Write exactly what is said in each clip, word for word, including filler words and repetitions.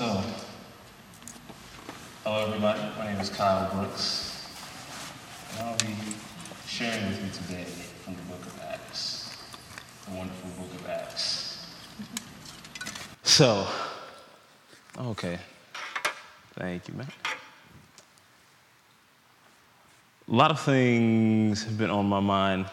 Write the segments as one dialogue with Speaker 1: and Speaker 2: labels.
Speaker 1: So, hello everybody, my name is Kyle Brooks, and I'll be sharing with you today from the book of Acts, the wonderful book of Acts. So, okay, thank you, man. A lot of things have been on my mind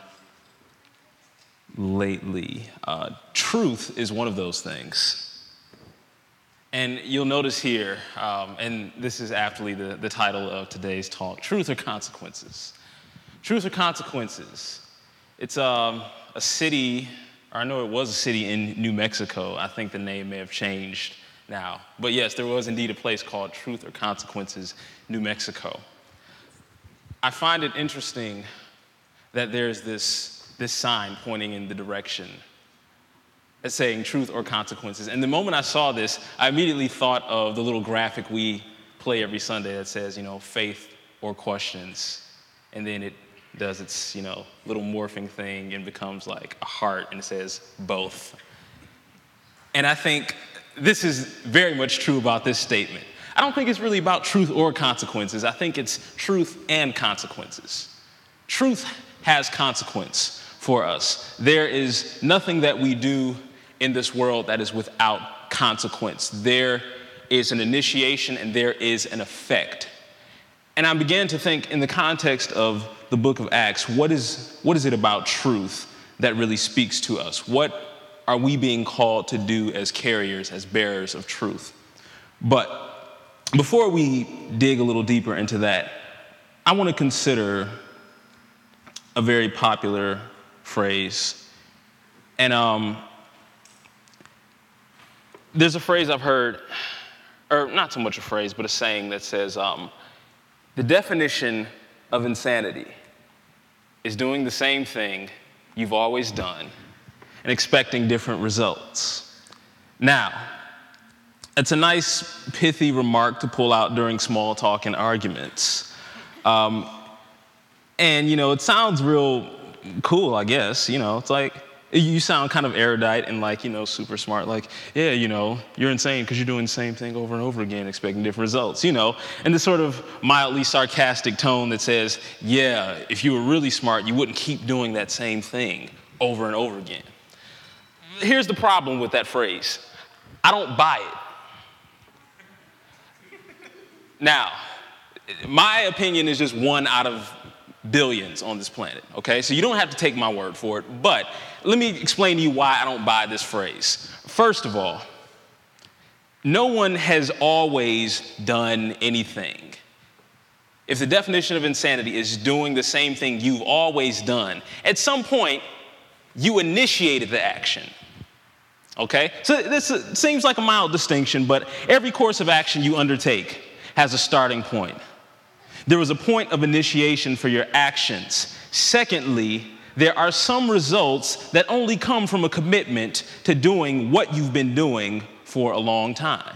Speaker 1: lately. Uh, truth is one of those things. And you'll notice here, um, and this is aptly the, the title of today's talk, Truth or Consequences. Truth or Consequences. It's um, a city, or I know it was a city in New Mexico. I think the name may have changed now. But yes, there was indeed a place called Truth or Consequences, New Mexico. I find it interesting that there's this, this sign pointing in the direction as saying truth or consequences. And the moment I saw this, I immediately thought of the little graphic we play every Sunday that says, you know, faith or questions. And then it does its, you know, little morphing thing and becomes like a heart and it says both. And I think this is very much true about this statement. I don't think it's really about truth or consequences. I think it's truth and consequences. Truth has consequence for us. There is nothing that we do in this world that is without consequence. There is an initiation and there is an effect. And I began to think in the context of the book of Acts, what is, what is it about truth that really speaks to us? What are we being called to do as carriers, as bearers of truth? But before we dig a little deeper into that, I want to consider a very popular phrase. And um, there's a phrase I've heard, or not so much a phrase, but a saying that says, um, the definition of insanity is doing the same thing you've always done and expecting different results. Now, it's a nice, pithy remark to pull out during small talk and arguments. Um, and, you know, it sounds real cool, I guess. You know, it's like, you sound kind of erudite and like, you know, super smart. Like, yeah, you know, you're insane because you're doing the same thing over and over again, expecting different results, you know. And this sort of mildly sarcastic tone that says, yeah, if you were really smart, you wouldn't keep doing that same thing over and over again. Here's the problem with that phrase. I don't buy it. Now, my opinion is just one out of billions on this planet, okay? So you don't have to take my word for it, but let me explain to you why I don't buy this phrase. First of all, no one has always done anything. If the definition of insanity is doing the same thing you've always done, at some point, you initiated the action, okay? So this seems like a mild distinction, but every course of action you undertake has a starting point. There was a point of initiation for your actions. Secondly, there are some results that only come from a commitment to doing what you've been doing for a long time.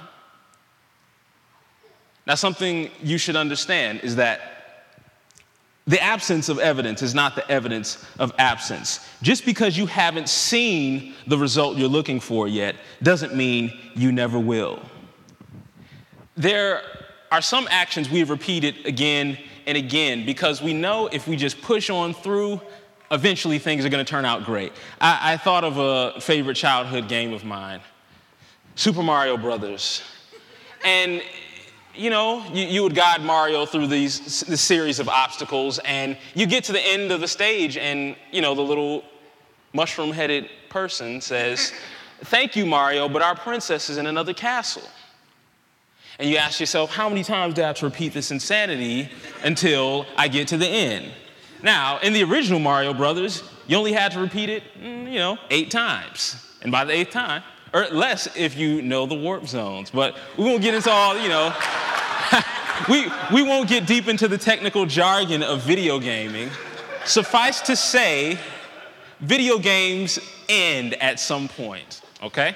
Speaker 1: Now, something you should understand is that the absence of evidence is not the evidence of absence. Just because you haven't seen the result you're looking for yet doesn't mean you never will. There are some actions we've repeated again and again because we know if we just push on through, eventually things are going to turn out great. I, I thought of a favorite childhood game of mine, Super Mario Brothers. And, you know, you, you would guide Mario through these this series of obstacles, and you get to the end of the stage, and, you know, the little mushroom-headed person says, "Thank you, Mario, but our princess is in another castle." And you ask yourself, how many times do I have to repeat this insanity until I get to the end? Now, in the original Mario Brothers, you only had to repeat it, you know, eight times. And by the eighth time, or less if you know the warp zones. But we won't get into all, you know, we, we won't get deep into the technical jargon of video gaming. Suffice to say, video games end at some point, okay?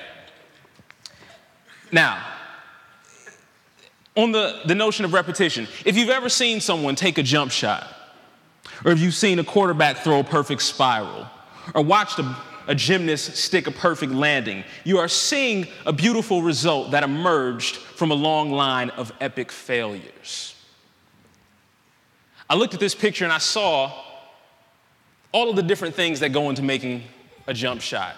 Speaker 1: Now, on the, the notion of repetition, if you've ever seen someone take a jump shot, or if you've seen a quarterback throw a perfect spiral, or watched a a gymnast stick a perfect landing. You are seeing a beautiful result that emerged from a long line of epic failures. I looked at this picture and I saw all of the different things that go into making a jump shot.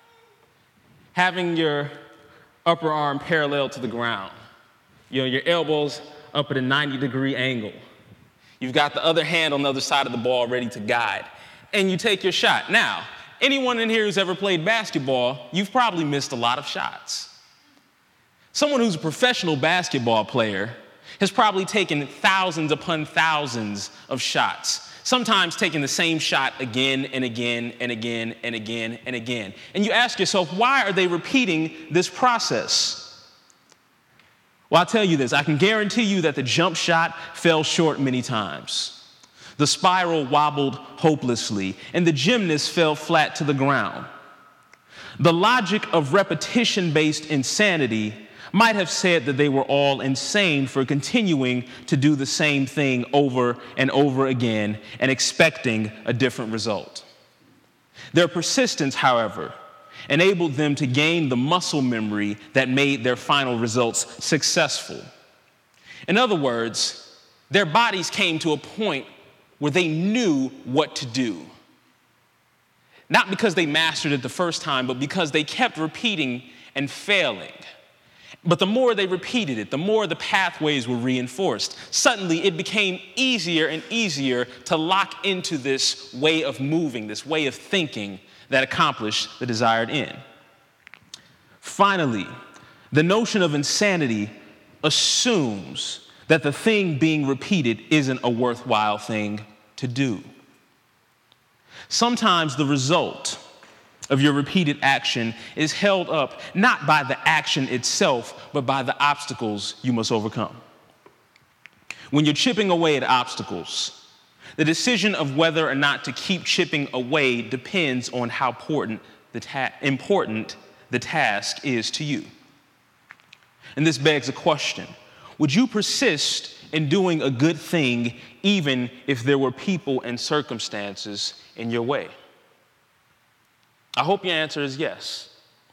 Speaker 1: Having your upper arm parallel to the ground, you know, your elbows up at a ninety degree angle. You've got the other hand on the other side of the ball ready to guide, and you take your shot. Now, anyone in here who's ever played basketball, you've probably missed a lot of shots. Someone who's a professional basketball player has probably taken thousands upon thousands of shots, sometimes taking the same shot again and again and again and again and again. And you ask yourself, why are they repeating this process? Well, I'll tell you this, I can guarantee you that the jump shot fell short many times. The spiral wobbled hopelessly, and the gymnast fell flat to the ground. The logic of repetition-based insanity might have said that they were all insane for continuing to do the same thing over and over again and expecting a different result. Their persistence, however, enabled them to gain the muscle memory that made their final results successful. In other words, their bodies came to a point where they knew what to do. Not because they mastered it the first time, but because they kept repeating and failing. But the more they repeated it, the more the pathways were reinforced. Suddenly, it became easier and easier to lock into this way of moving, this way of thinking that accomplished the desired end. Finally, the notion of insanity assumes that the thing being repeated isn't a worthwhile thing to do. Sometimes the result of your repeated action is held up not by the action itself, but by the obstacles you must overcome. When you're chipping away at obstacles, the decision of whether or not to keep chipping away depends on how important the, ta- important the task is to you. And this begs a question. Would you persist in doing a good thing even if there were people and circumstances in your way? I hope your answer is yes.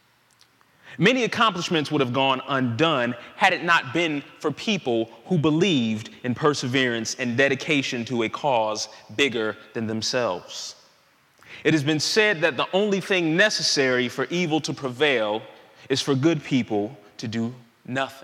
Speaker 1: Many accomplishments would have gone undone had it not been for people who believed in perseverance and dedication to a cause bigger than themselves. It has been said that the only thing necessary for evil to prevail is for good people to do nothing.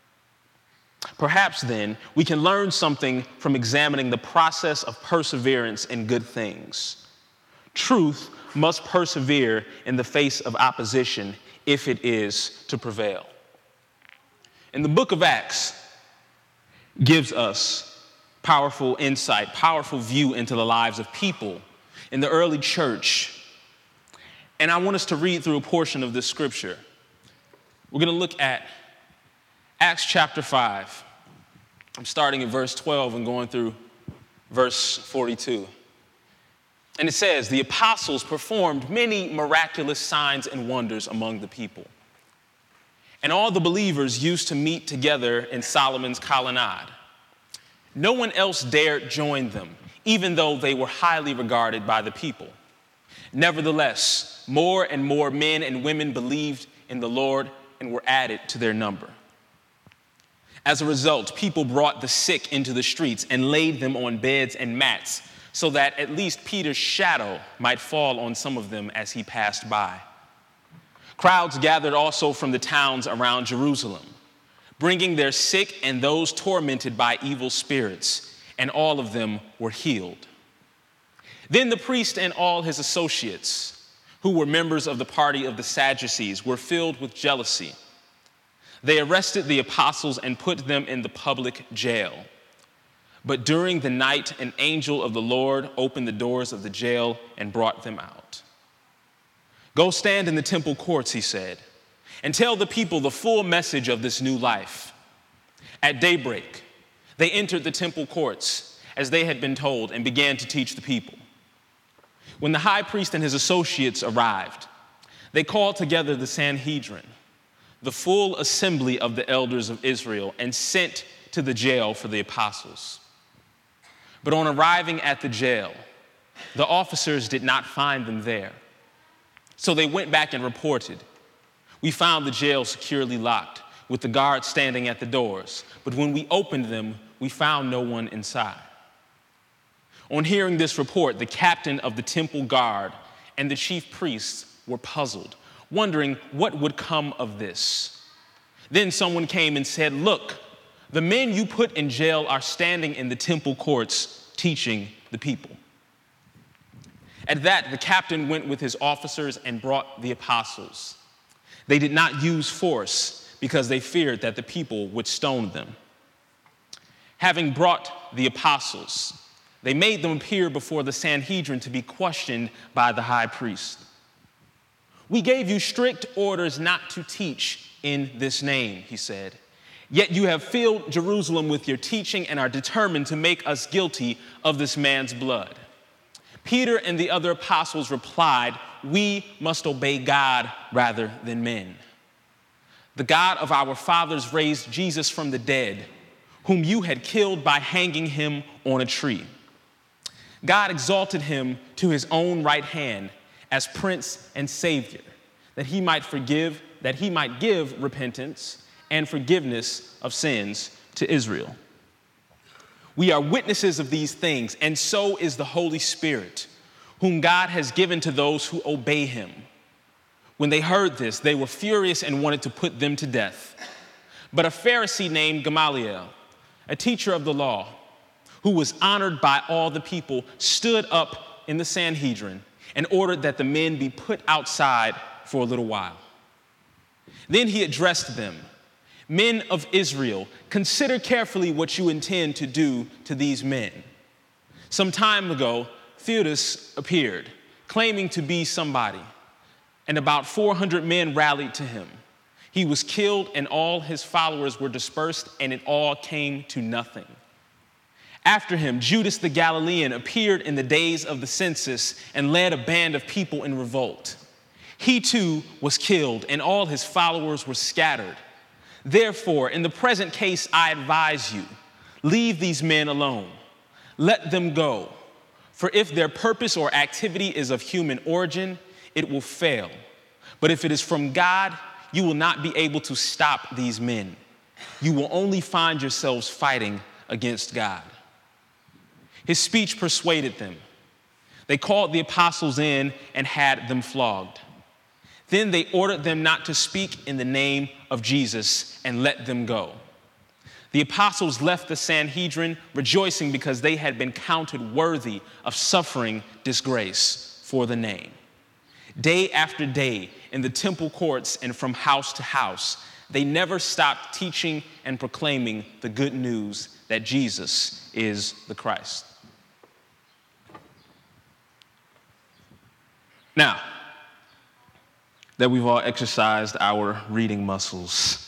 Speaker 1: Perhaps then we can learn something from examining the process of perseverance in good things. Truth must persevere in the face of opposition if it is to prevail. And the book of Acts gives us powerful insight, powerful view into the lives of people in the early church. And I want us to read through a portion of this scripture. We're going to look at Acts chapter five. I'm starting at verse twelve and going through verse forty-two. And it says, the apostles performed many miraculous signs and wonders among the people. And all the believers used to meet together in Solomon's colonnade. No one else dared join them, even though they were highly regarded by the people. Nevertheless, more and more men and women believed in the Lord and were added to their number. As a result, people brought the sick into the streets and laid them on beds and mats, so that at least Peter's shadow might fall on some of them as he passed by. Crowds gathered also from the towns around Jerusalem, bringing their sick and those tormented by evil spirits, and all of them were healed. Then the priest and all his associates, who were members of the party of the Sadducees, were filled with jealousy. They arrested the apostles and put them in the public jail. But during the night, an angel of the Lord opened the doors of the jail and brought them out. Go stand in the temple courts, he said, and tell the people the full message of this new life. At daybreak, they entered the temple courts as they had been told and began to teach the people. When the high priest and his associates arrived, they called together the Sanhedrin, the full assembly of the elders of Israel, and sent to the jail for the apostles. But on arriving at the jail, the officers did not find them there. So they went back and reported. We found the jail securely locked, with the guards standing at the doors. But when we opened them, we found no one inside. On hearing this report, the captain of the temple guard and the chief priests were puzzled, wondering what would come of this. Then someone came and said, "Look, the men you put in jail are standing in the temple courts teaching the people." At that, the captain went with his officers and brought the apostles. They did not use force because they feared that the people would stone them. Having brought the apostles, they made them appear before the Sanhedrin to be questioned by the high priest. "We gave you strict orders not to teach in this name," he said. "Yet you have filled Jerusalem with your teaching and are determined to make us guilty of this man's blood." Peter and the other apostles replied, "We must obey God rather than men. The God of our fathers raised Jesus from the dead, whom you had killed by hanging him on a tree. God exalted him to his own right hand as Prince and Savior, that he might forgive, that he might give repentance and forgiveness of sins to Israel. We are witnesses of these things, and so is the Holy Spirit, whom God has given to those who obey him." When they heard this, they were furious and wanted to put them to death. But a Pharisee named Gamaliel, a teacher of the law, who was honored by all the people, stood up in the Sanhedrin and ordered that the men be put outside for a little while. Then he addressed them, "Men of Israel, consider carefully what you intend to do to these men. Some time ago, Theudas appeared, claiming to be somebody, and about four hundred men rallied to him. He was killed, and all his followers were dispersed, and it all came to nothing. After him, Judas the Galilean appeared in the days of the census and led a band of people in revolt. He too was killed, and all his followers were scattered. Therefore, in the present case, I advise you, leave these men alone. Let them go. For if their purpose or activity is of human origin, it will fail. But if it is from God, you will not be able to stop these men. You will only find yourselves fighting against God." His speech persuaded them. They called the apostles in and had them flogged. Then they ordered them not to speak in the name of Jesus and let them go. The apostles left the Sanhedrin rejoicing because they had been counted worthy of suffering disgrace for the name. Day after day, in the temple courts and from house to house, they never stopped teaching and proclaiming the good news that Jesus is the Christ. Now that we've all exercised our reading muscles,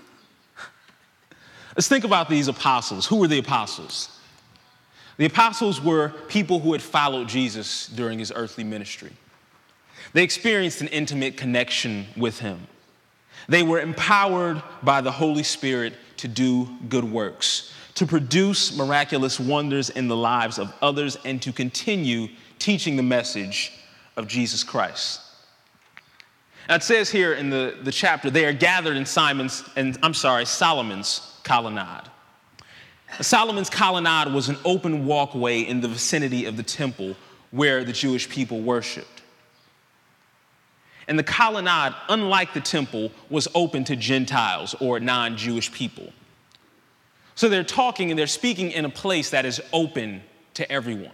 Speaker 1: let's think about these apostles. Who were the apostles? The apostles were people who had followed Jesus during his earthly ministry. They experienced an intimate connection with him. They were empowered by the Holy Spirit to do good works, to produce miraculous wonders in the lives of others, and to continue teaching the message of Jesus Christ. Now it says here in the, the chapter, they are gathered in Simon's, and I'm sorry, Solomon's colonnade. Solomon's colonnade was an open walkway in the vicinity of the temple where the Jewish people worshiped. And the colonnade, unlike the temple, was open to Gentiles or non-Jewish people. So they're talking and they're speaking in a place that is open to everyone.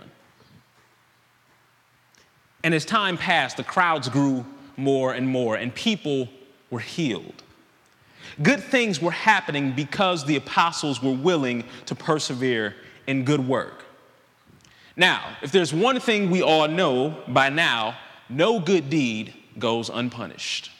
Speaker 1: And as time passed, the crowds grew more and more, and people were healed. Good things were happening because the apostles were willing to persevere in good work. Now, if there's one thing we all know by now, no good deed goes unpunished.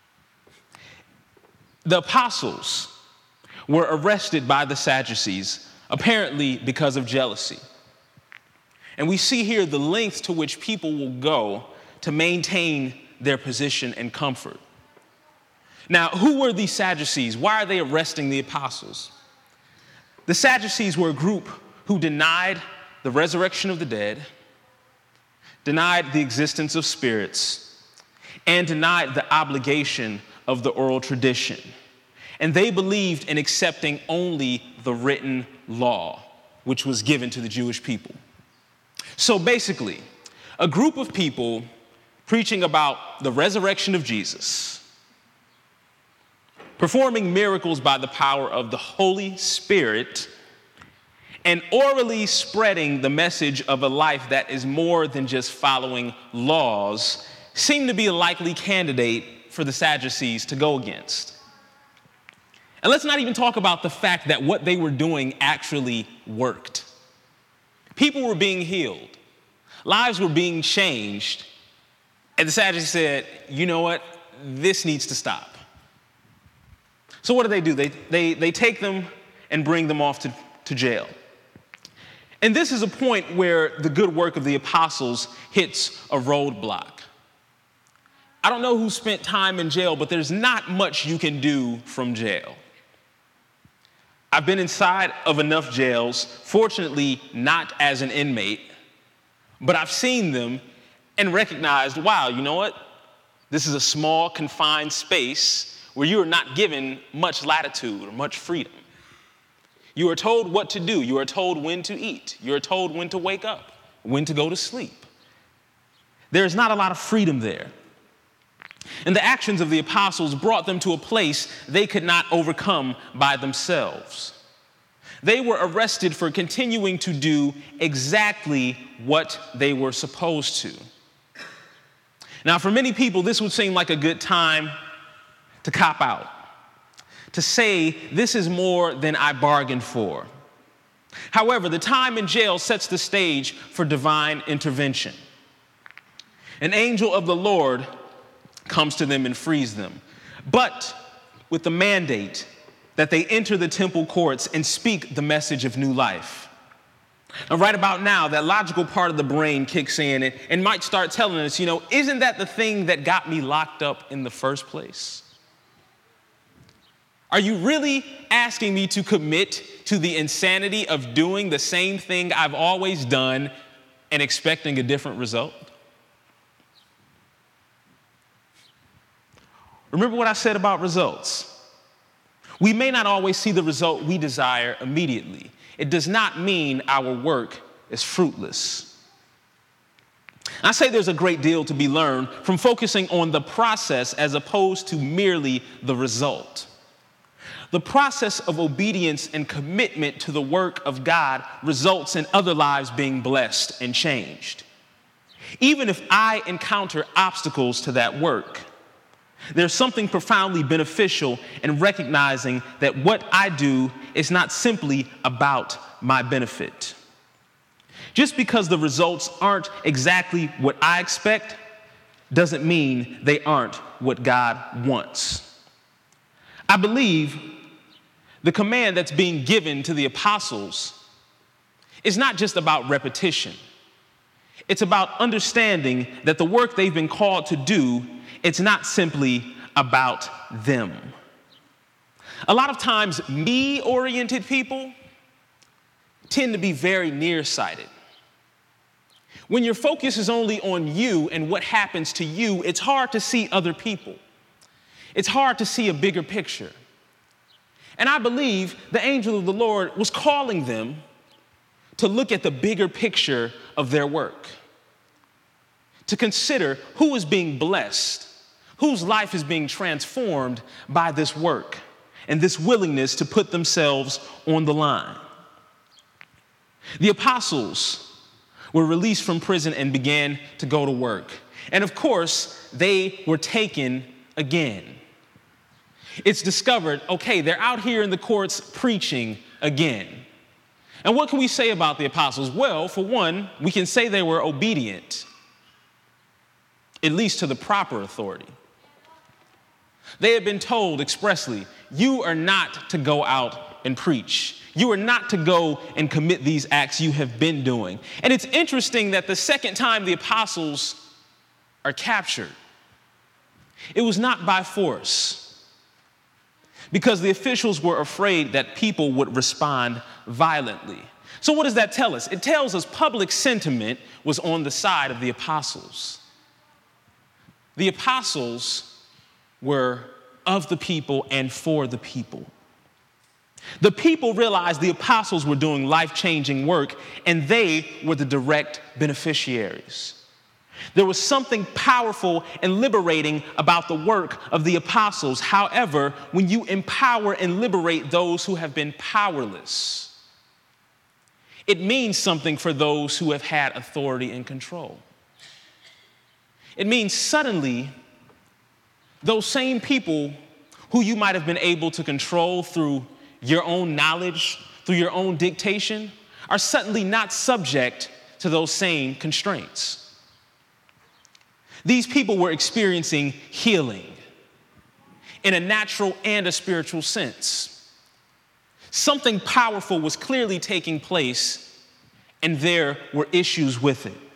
Speaker 1: The apostles were arrested by the Sadducees, apparently because of jealousy. And we see here the lengths to which people will go to maintain their position and comfort. Now, who were these Sadducees? Why are they arresting the apostles? The Sadducees were a group who denied the resurrection of the dead, denied the existence of spirits, and denied the obligation of the oral tradition. And they believed in accepting only the written law, which was given to the Jewish people. So basically, a group of people preaching about the resurrection of Jesus, performing miracles by the power of the Holy Spirit, and orally spreading the message of a life that is more than just following laws, seem to be a likely candidate for the Sadducees to go against. And let's not even talk about the fact that what they were doing actually worked. People were being healed. Lives were being changed. And the Sadducees said, you know what? This needs to stop. So what do they do? They, they, they take them and bring them off to, to jail. And this is a point where the good work of the apostles hits a roadblock. I don't know who spent time in jail, but there's not much you can do from jail. I've been inside of enough jails, fortunately not as an inmate, but I've seen them and recognized, wow, you know what? This is a small, confined space where you are not given much latitude or much freedom. You are told what to do. You are told when to eat. You are told when to wake up, when to go to sleep. There's not a lot of freedom there. And the actions of the apostles brought them to a place they could not overcome by themselves. They were arrested for continuing to do exactly what they were supposed to. Now, for many people, this would seem like a good time to cop out, to say, this is more than I bargained for. However, the time in jail sets the stage for divine intervention. An angel of the Lord comes to them and frees them, but with the mandate that they enter the temple courts and speak the message of new life. And right about now, that logical part of the brain kicks in and, and might start telling us, you know, isn't that the thing that got me locked up in the first place? Are you really asking me to commit to the insanity of doing the same thing I've always done and expecting a different result? Remember what I said about results. We may not always see the result we desire immediately. It does not mean our work is fruitless. I say there's a great deal to be learned from focusing on the process as opposed to merely the result. The process of obedience and commitment to the work of God results in other lives being blessed and changed. Even if I encounter obstacles to that work, there's something profoundly beneficial in recognizing that what I do is not simply about my benefit. Just because the results aren't exactly what I expect doesn't mean they aren't what God wants. I believe the command that's being given to the apostles is not just about repetition. It's about understanding that the work they've been called to do, it's not simply about them. A lot of times, me-oriented people tend to be very nearsighted. When your focus is only on you and what happens to you, it's hard to see other people. It's hard to see a bigger picture. And I believe the angel of the Lord was calling them to look at the bigger picture of their work, to consider who is being blessed, whose life is being transformed by this work and this willingness to put themselves on the line. The apostles were released from prison and began to go to work. And of course, they were taken again. It's discovered, okay, they're out here in the courts preaching again. And what can we say about the apostles? Well, for one, we can say they were obedient, at least to the proper authority. They had been told expressly, you are not to go out and preach. You are not to go and commit these acts you have been doing. And it's interesting that the second time the apostles are captured, it was not by force, because the officials were afraid that people would respond violently. So what does that tell us? It tells us public sentiment was on the side of the apostles. The apostles were of the people and for the people. The people realized the apostles were doing life-changing work, and they were the direct beneficiaries. There was something powerful and liberating about the work of the apostles. However, when you empower and liberate those who have been powerless, it means something for those who have had authority and control. It means suddenly those same people who you might have been able to control through your own knowledge, through your own dictation, are suddenly not subject to those same constraints. These people were experiencing healing in a natural and a spiritual sense. Something powerful was clearly taking place, and there were issues with it.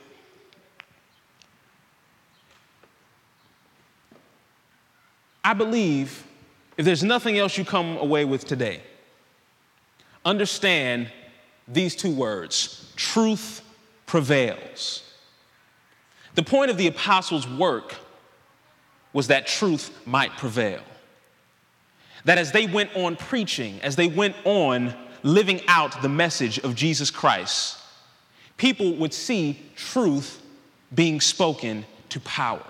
Speaker 1: I believe if there's nothing else you come away with today, understand these two words: truth prevails. The point of the apostles' work was that truth might prevail. That as they went on preaching, as they went on living out the message of Jesus Christ, people would see truth being spoken to power.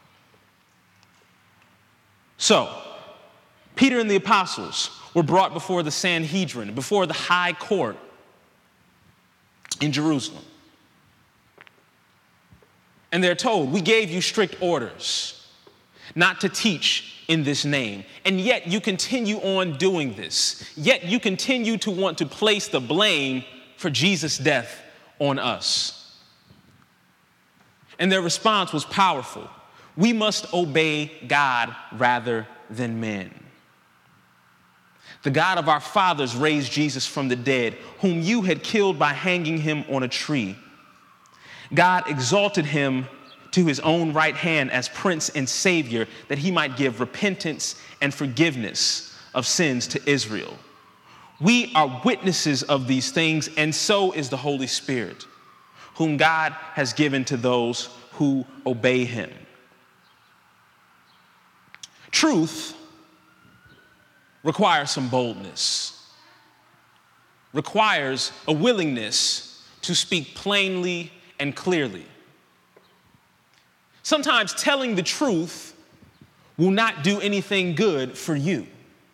Speaker 1: So, Peter and the apostles were brought before the Sanhedrin, before the high court in Jerusalem. And they're told, we gave you strict orders not to teach in this name. And yet you continue on doing this. Yet you continue to want to place the blame for Jesus' death on us. And their response was powerful. We must obey God rather than men. The God of our fathers raised Jesus from the dead, whom you had killed by hanging him on a tree. God exalted him to his own right hand as Prince and Savior, that he might give repentance and forgiveness of sins to Israel. We are witnesses of these things, and so is the Holy Spirit, whom God has given to those who obey him. Truth requires some boldness, requires a willingness to speak plainly and clearly. Sometimes telling the truth will not do anything good for you.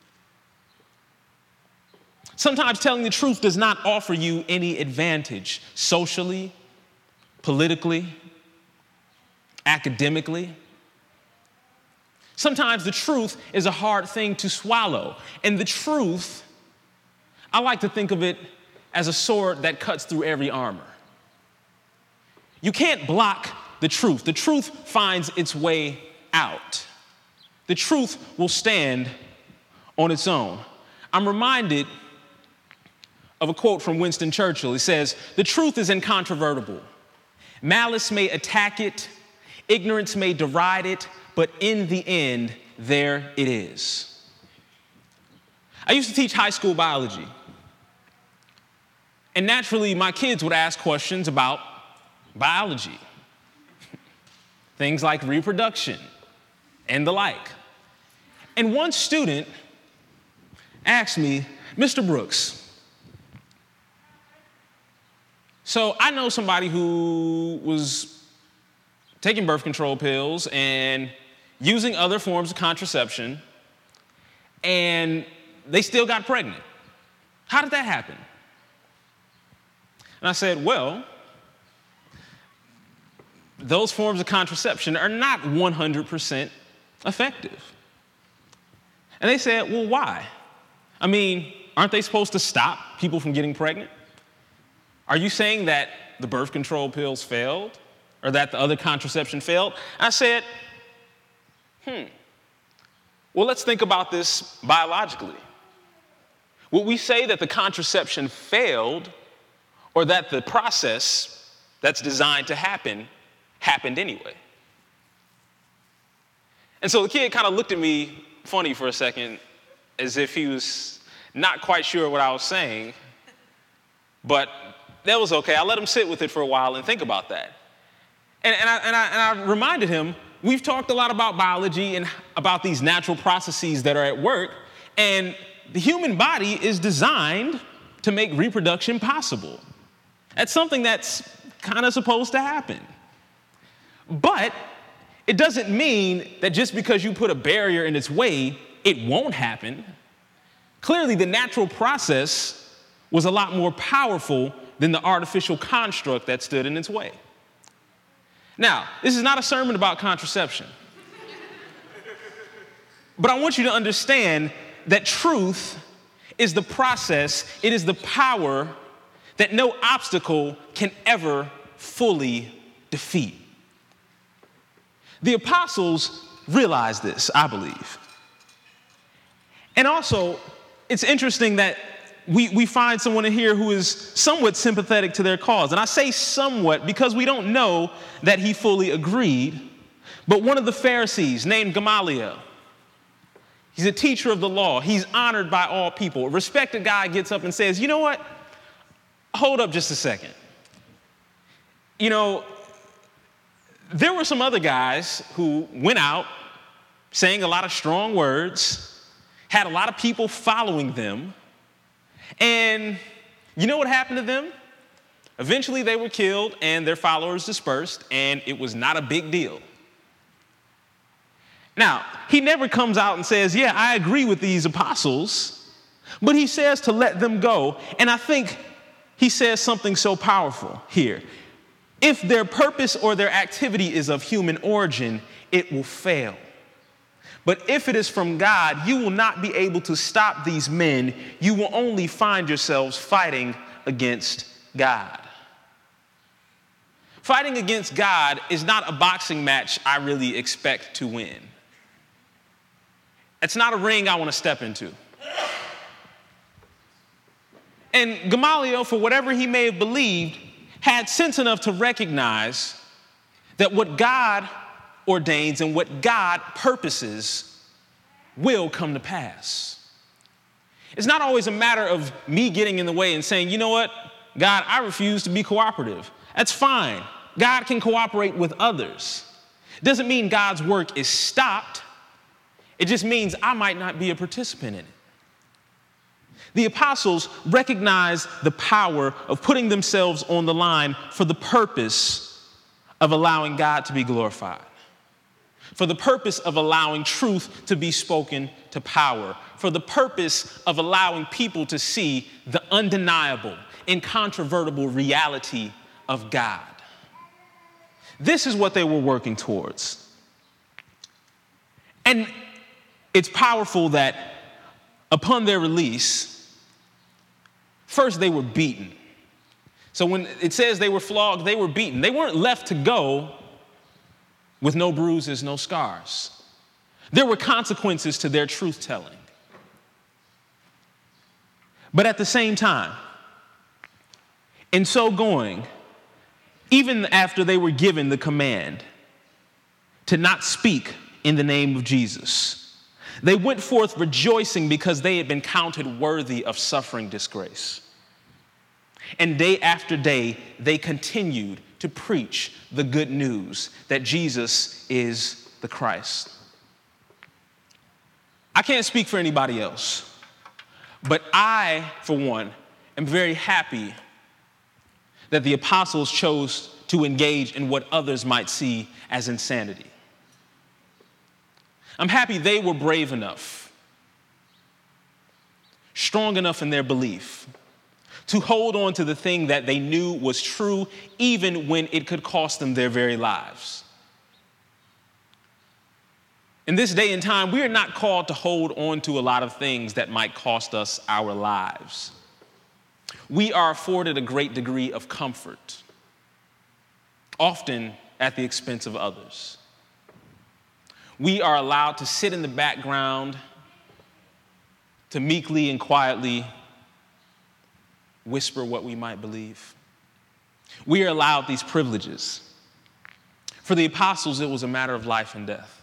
Speaker 1: Sometimes telling the truth does not offer you any advantage socially, politically, academically. Sometimes the truth is a hard thing to swallow. And the truth, I like to think of it as a sword that cuts through every armor. You can't block the truth. The truth finds its way out. The truth will stand on its own. I'm reminded of a quote from Winston Churchill. He says, "The truth is incontrovertible. Malice may attack it, ignorance may deride it, but in the end, there it is." I used to teach high school biology. And naturally, my kids would ask questions about biology. Things like reproduction and the like. And one student asked me, "Mister Brooks, so I know somebody who was taking birth control pills and using other forms of contraception, and they still got pregnant. How did that happen?" And I said, well, those forms of contraception are not one hundred percent effective. And they said, well, why? I mean, aren't they supposed to stop people from getting pregnant? Are you saying that the birth control pills failed or that the other contraception failed? I said, hmm, well, let's think about this biologically. Would we say that the contraception failed or that the process that's designed to happen happened anyway? And so the kid kind of looked at me funny for a second, as if he was not quite sure what I was saying, but that was okay. I let him sit with it for a while and think about that. And, and, I, and, I, and I reminded him, we've talked a lot about biology and about these natural processes that are at work, and the human body is designed to make reproduction possible. That's something that's kind of supposed to happen. But it doesn't mean that just because you put a barrier in its way, it won't happen. Clearly, the natural process was a lot more powerful than the artificial construct that stood in its way. Now, this is not a sermon about contraception. But I want you to understand that truth is the process, it is the power that no obstacle can ever fully defeat. The apostles realized this, I believe. And also, it's interesting that we, we find someone in here who is somewhat sympathetic to their cause. And I say somewhat because we don't know that he fully agreed. But one of the Pharisees named Gamaliel, he's a teacher of the law. He's honored by all people. A respected guy gets up and says, you know what? Hold up just a second. You know, there were some other guys who went out saying a lot of strong words, had a lot of people following them. And you know what happened to them? Eventually they were killed and their followers dispersed, and it was not a big deal. Now, he never comes out and says, yeah, I agree with these apostles, but he says to let them go. And I think he says something so powerful here. If their purpose or their activity is of human origin, it will fail. But if it is from God, you will not be able to stop these men. You will only find yourselves fighting against God. Fighting against God is not a boxing match I really expect to win. It's not a ring I want to step into. And Gamaliel, for whatever he may have believed, had sense enough to recognize that what God ordains and what God purposes will come to pass. It's not always a matter of me getting in the way and saying, you know what, God, I refuse to be cooperative. That's fine. God can cooperate with others. It doesn't mean God's work is stopped. It just means I might not be a participant in it. The apostles recognized the power of putting themselves on the line for the purpose of allowing God to be glorified, for the purpose of allowing truth to be spoken to power, for the purpose of allowing people to see the undeniable, incontrovertible reality of God. This is what they were working towards. And it's powerful that upon their release, first they were beaten. So when it says they were flogged, they were beaten. They weren't left to go with no bruises, no scars. There were consequences to their truth-telling. But at the same time, in so going, even after they were given the command to not speak in the name of Jesus, they went forth rejoicing because they had been counted worthy of suffering disgrace. And day after day, they continued to preach the good news that Jesus is the Christ. I can't speak for anybody else, but I, for one, am very happy that the apostles chose to engage in what others might see as insanity. I'm happy they were brave enough, strong enough in their belief, to hold on to the thing that they knew was true, even when it could cost them their very lives. In this day and time, we are not called to hold on to a lot of things that might cost us our lives. We are afforded a great degree of comfort, often at the expense of others. We are allowed to sit in the background, to meekly and quietly whisper what we might believe. We are allowed these privileges. For the apostles, it was a matter of life and death.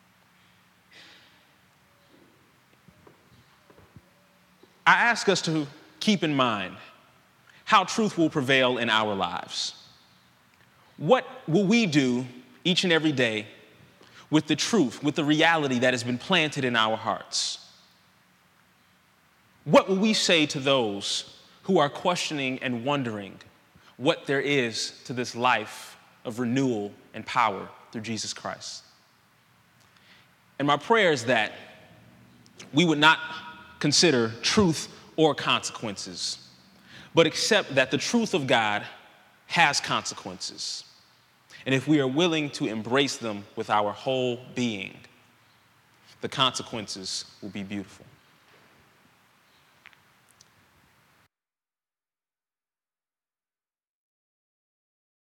Speaker 1: I ask us to keep in mind how truth will prevail in our lives. What will we do each and every day with the truth, with the reality that has been planted in our hearts? What will we say to those who are questioning and wondering what there is to this life of renewal and power through Jesus Christ? And my prayer is that we would not consider truth or consequences, but accept that the truth of God has consequences. And if we are willing to embrace them with our whole being, the consequences will be beautiful.